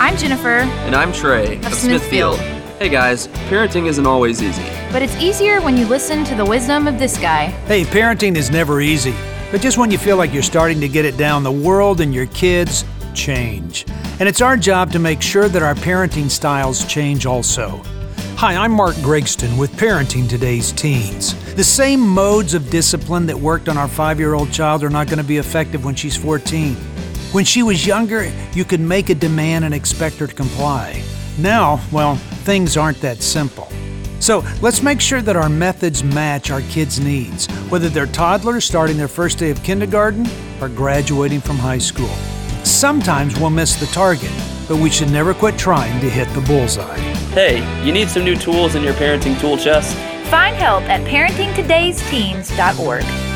I'm Jennifer. And I'm Trey of Smithfield. Hey guys, parenting isn't always easy. But it's easier when you listen to the wisdom of this guy. Hey, parenting is never easy. But just when you feel like you're starting to get it down, the world and your kids change. And it's our job to make sure that our parenting styles change also. Hi, I'm Mark Gregston with Parenting Today's Teens. The same modes of discipline that worked on our 5-year-old child are not going to be effective when she's 14. When she was younger, you could make a demand and expect her to comply. Now, well, things aren't that simple. So let's make sure that our methods match our kids' needs, whether they're toddlers starting their first day of kindergarten or graduating from high school. Sometimes we'll miss the target, but we should never quit trying to hit the bullseye. Hey, you need some new tools in your parenting tool chest? Find help at parentingtodaysteens.org.